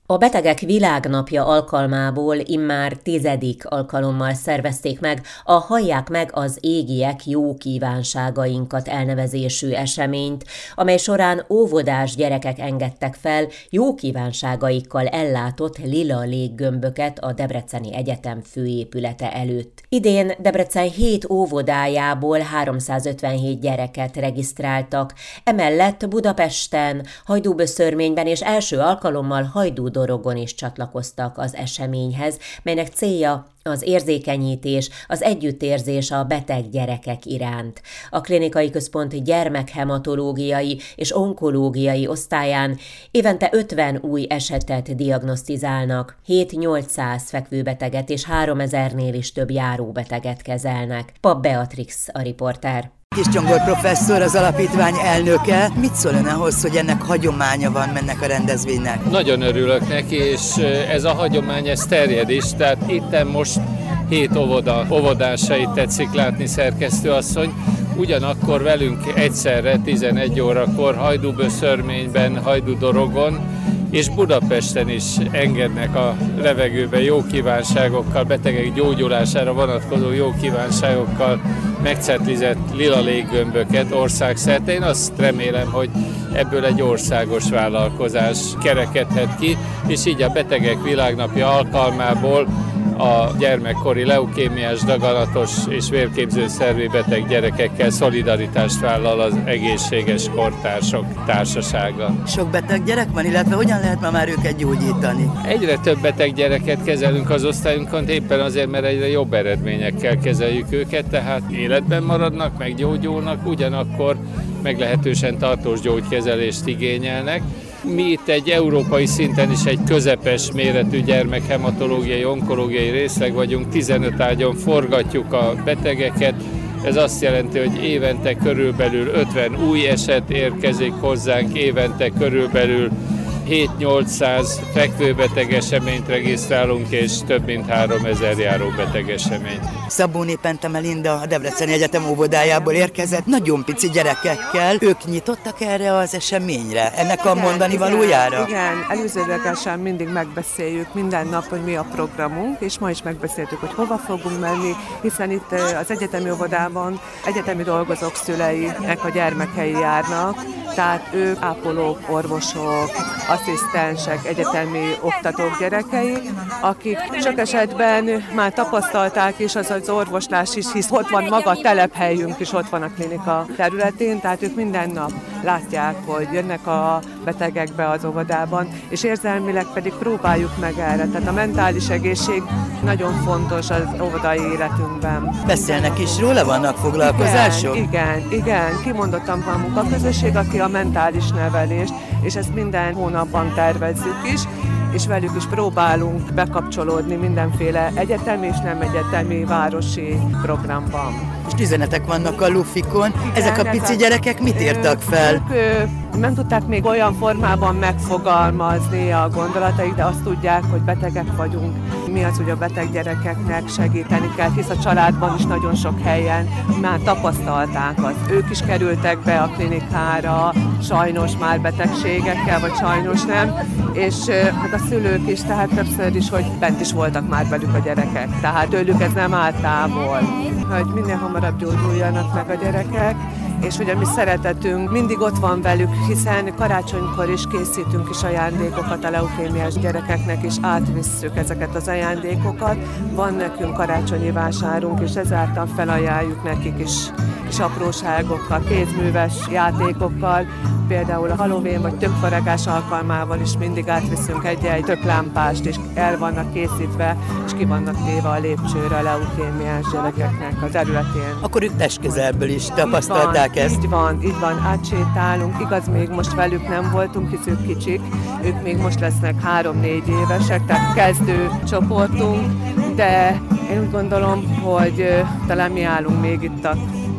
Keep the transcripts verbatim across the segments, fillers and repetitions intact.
A Betegek Világnapja alkalmából immár tizedik alkalommal szervezték meg a Hallják meg az égiek jó kívánságainkat elnevezésű eseményt, amely során óvodás gyerekek engedtek fel jó kívánságaikkal ellátott lila léggömböket a Debreceni Egyetem főépülete előtt. Idén Debrecen hét óvodájából háromszázötvenhét gyereket regisztráltak, emellett Budapesten, Hajdúböszörményben és első alkalommal Hajdú Dorogon is csatlakoztak az eseményhez, melynek célja az érzékenyítés, az együttérzés a beteg gyerekek iránt. A Klinikai Központ gyermekhematológiai és onkológiai osztályán évente ötven új esetet diagnosztizálnak, hét-nyolcszáz fekvőbeteget és háromezernél is több járóbeteget kezelnek. Papp Beatrix a riporter. Kiscsongor professzor, az alapítvány elnöke. Mit szól ön ahhoz, hogy ennek hagyománya van ennek a rendezvénynek? Nagyon örülök neki, és ez a hagyomány, ez terjed is. Tehát itten most hét óvoda, óvodásait tetszik látni, szerkesztőasszony. Ugyanakkor velünk egyszerre tizenegy órakor Hajdúböszörményben, Hajdú Dorogon és Budapesten is engednek a levegőbe jó kívánságokkal, betegek gyógyulására vonatkozó jó kívánságokkal megcetlizett lila léggömböket országszerte. Én azt remélem, hogy ebből egy országos vállalkozás kerekedhet ki, és így a Betegek Világnapja alkalmából a gyermekkori leukémiás, daganatos és vérképzőszervi beteg gyerekekkel szolidaritást vállal az Egészséges Kortársak Társasága. Sok beteg gyerek van, illetve hogyan lehet ma már őket gyógyítani? Egyre több beteg gyereket kezelünk az osztályunkon, éppen azért, mert egyre jobb eredményekkel kezeljük őket, tehát életben maradnak, meggyógyulnak, ugyanakkor meglehetősen tartós gyógykezelést igényelnek. Mi itt egy európai szinten is egy közepes méretű gyermekhematológiai, onkológiai részleg vagyunk, tizenöt ágyon forgatjuk a betegeket. Ez azt jelenti, hogy évente körülbelül ötven új eset érkezik hozzánk, évente körülbelül hét-nyolcszáz fekvőbeteg eseményt regisztrálunk, és több mint háromezer járóbeteg eseményt. Szabóné Pente Melinda a Debreceni Egyetem óvodájából érkezett, nagyon pici gyerekekkel. Ők nyitottak erre az eseményre, ennek a mondani valójára? Igen, előzőlegesen mindig megbeszéljük minden nap, hogy mi a programunk, és ma is megbeszéltük, hogy hova fogunk menni, hiszen itt az egyetemi óvodában egyetemi dolgozók szüleinek a gyermekei járnak, tehát ők ápolók, orvosok, asszisztensek, egyetemi oktatók gyerekei, akik sok esetben már tapasztalták is az az orvoslás is, hisz ott van maga a telephelyünk is, ott van a klinika területén, tehát ők minden nap látják, hogy jönnek a betegek be az óvodában, és érzelmileg pedig próbáljuk meg erre. Tehát a mentális egészség nagyon fontos az óvodai életünkben. Beszélnek is róla, vannak foglalkozások? Igen, igen, igen. Kimondottan van munkaközösség, aki a mentális nevelést, és ezt minden hónapban tervezzük is, és velük is próbálunk bekapcsolódni mindenféle egyetemi és nem egyetemi városi programban. És üzenetek vannak a lufikon. Ezek a pici gyerekek mit írtak fel? Ők nem tudták még olyan formában megfogalmazni a gondolataik, de azt tudják, hogy betegek vagyunk. Mi az, hogy a beteg gyerekeknek segíteni kell, hisz a családban is nagyon sok helyen már tapasztalták azt. Ők is kerültek be a klinikára, sajnos már betegségekkel, vagy sajnos nem, és hát a szülők is, tehát többször is, hogy bent is voltak már velük a gyerekek. Tehát tőlük ez nem áll távol, hogy minél hamarabb gyógyuljanak meg a gyerekek, és hogy a mi szeretetünk mindig ott van velük, hiszen karácsonykor is készítünk is ajándékokat a leukémiás gyerekeknek, és átvisszük ezeket az ajándékokat. Van nekünk karácsonyi vásárunk, és ezáltal felajánljuk nekik is, is apróságokkal, kézműves játékokkal, például a Halloween vagy tökfaragás alkalmával is mindig átviszünk egy-egy töklámpást, és el vannak készítve, és ki vannak téve a lépcsőre a leukémiás gyerekeknek a területén. Akkor ők testközelből is tapasztalták ezt? Így van, így van, átsétálunk. Igaz, még most velük nem voltunk, hisz ők kicsik, ők még most lesznek három-négy évesek, tehát kezdő csoportunk, de én úgy gondolom, hogy talán mi állunk még itt a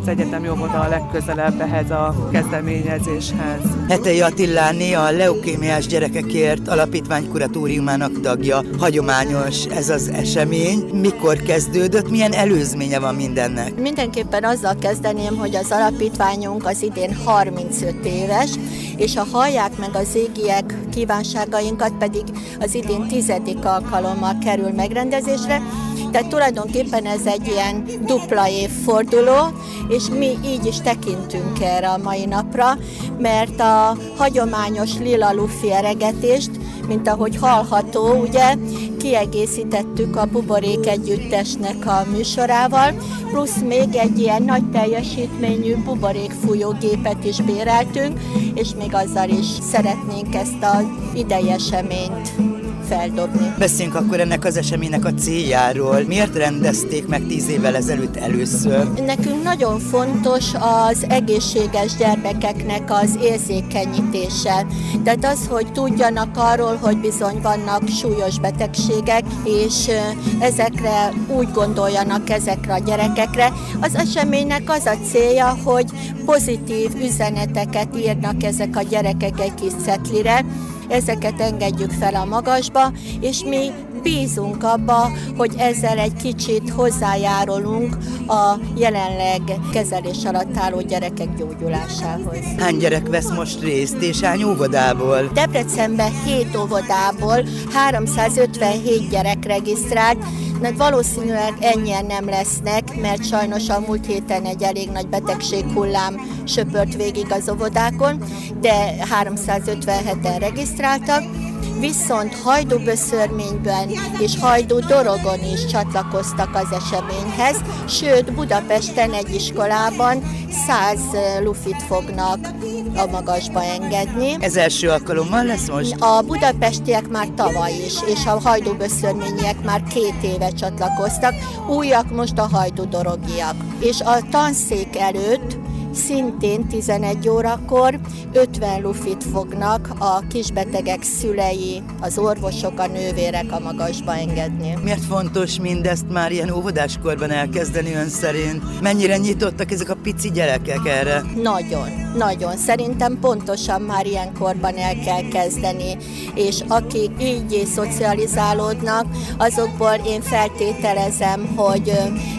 Debrecen Egyetemi Óvoda a legközelebb ehhez a kezdeményezéshez. Hetei Attiláné a leukémiás gyerekekért alapítvány kuratóriumának tagja. Hagyományos ez az esemény. Mikor kezdődött, milyen előzménye van mindennek? Mindenképpen azzal kezdeném, hogy az alapítványunk az idén harmincöt éves, és a Hallják meg az égiek kívánságainkat pedig az idén tizedik alkalommal kerül megrendezésre. Tehát tulajdonképpen ez egy ilyen dupla évforduló, és mi így is tekintünk erre a mai napra, mert a hagyományos lila lufi eregetést, mint ahogy hallható, ugye, kiegészítettük a Buborék Együttesnek a műsorával, plusz még egy ilyen nagy teljesítményű buborékfújógépet is béreltünk, és még azzal is szeretnénk ezt az idei eseményt feldobni. Beszéljünk akkor ennek az eseménynek a céljáról. Miért rendezték meg tíz évvel ezelőtt először? Nekünk nagyon fontos az egészséges gyermekeknek az érzékenyítése. Tehát az, hogy tudjanak arról, hogy bizony vannak súlyos betegségek, és ezekre úgy gondoljanak ezekre a gyerekekre. Az eseménynek az a célja, hogy pozitív üzeneteket írnak ezek a gyerekek egy kis cetlire, ezeket engedjük fel a magasba, és mi bízunk abba, hogy ezzel egy kicsit hozzájárulunk a jelenleg kezelés alatt álló gyerekek gyógyulásához. Hány gyerek vesz most részt, és hány óvodából? Debrecenben hét óvodából háromszázötvenhét gyerek regisztrált, de valószínűleg ennyien nem lesznek, mert sajnos a múlt héten egy elég nagy betegséghullám söpört végig az óvodákon, de háromszázötvenheten regisztráltak, viszont Hajdúböszörményben és Hajdú-Dorogon is csatlakoztak az eseményhez, sőt Budapesten egy iskolában száz lufit fognak a magasba engedni. Ez első alkalommal lesz most? A budapestiek már tavaly is, és a hajdúböszörményiek már két éve csatlakoztak, újak most a hajdú-dorogiak. És a tanszék előtt szintén tizenegy órakor ötven lufit fognak a kisbetegek szülei, az orvosok, a nővérek a magasba engedni. Miért fontos mindezt már ilyen óvodáskorban elkezdeni ön szerint? Mennyire nyitottak ezek a pici gyerekek erre? Nagyon, nagyon. Szerintem pontosan már ilyen korban el kell kezdeni, és akik így szocializálódnak, azokból én feltételezem, hogy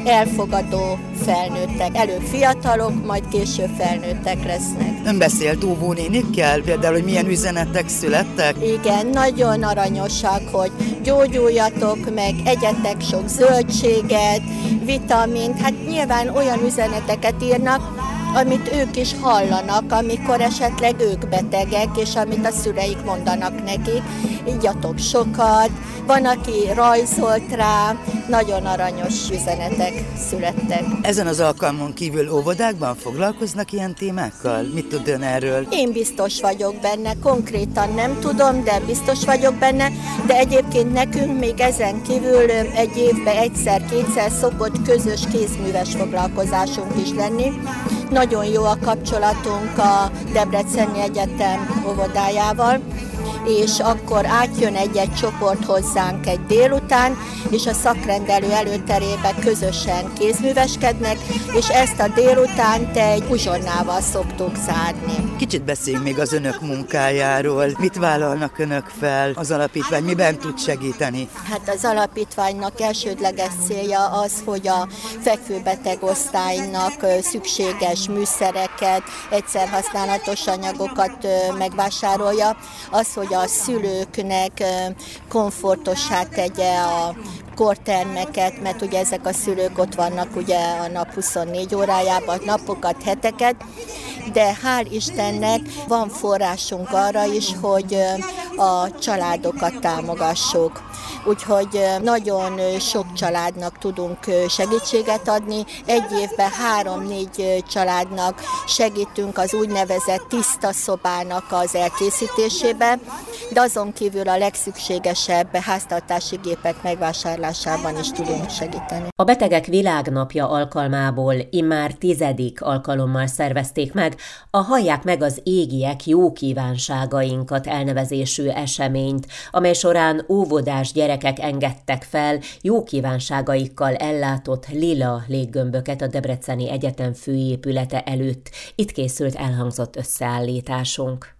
elfogadó felnőttek. Előbb fiatalok, majd később felnőttek lesznek. Ön beszélt óvónénikkel, például, hogy milyen üzenetek születtek? Igen, nagyon aranyosak, hogy gyógyuljatok meg, egyetek sok zöldséget, vitamint, hát nyilván olyan üzeneteket írnak, amit ők is hallanak, amikor esetleg ők betegek, és amit a szüleik mondanak nekik. Igyatok sokat, van, aki rajzolt rá, nagyon aranyos üzenetek születtek. Ezen az alkalmon kívül óvodákban foglalkoznak ilyen témákkal? Mit tud ön erről? Én biztos vagyok benne, konkrétan nem tudom, de biztos vagyok benne, de egyébként nekünk még ezen kívül egy évben egyszer-kétszer szokott közös kézműves foglalkozásunk is lenni. Nagyon jó a kapcsolatunk a Debreceni Egyetem óvodájával, és akkor átjön egy-egy csoport hozzánk egy délután, és a szakrendelő előterébe közösen kézműveskednek, és ezt a délutánt egy uzsonnával szoktuk zárni. Kicsit beszéljünk még az önök munkájáról. Mit vállalnak önök fel? Az alapítvány miben tud segíteni? Hát az alapítványnak elsődleges célja az, hogy a fekvőbeteg osztálynak szükséges műszereket, egyszer használatos anyagokat megvásárolja, az, hogy a szülőknek komfortossá tegye a kortermeket, mert ugye ezek a szülők ott vannak ugye a nap huszonnégy órájában, napokat, heteket, de hál' Istennek van forrásunk arra is, hogy a családokat támogassuk. Úgyhogy nagyon sok családnak tudunk segítséget adni. Egy évben három-négy családnak segítünk az úgynevezett tiszta szobának az elkészítésében, de azon kívül a legszükségesebb háztartási gépek megvásárlásában is tudunk segíteni. A Betegek Világnapja alkalmából immár tizedik alkalommal szervezték meg a Hallják meg az égiek jó kívánságainkat elnevezésű szervezésű eseményt, amely során óvodás gyerekek engedtek fel jó kívánságaikkal ellátott lila léggömböket a Debreceni Egyetem főépülete előtt. Itt készült elhangzott összeállításunk.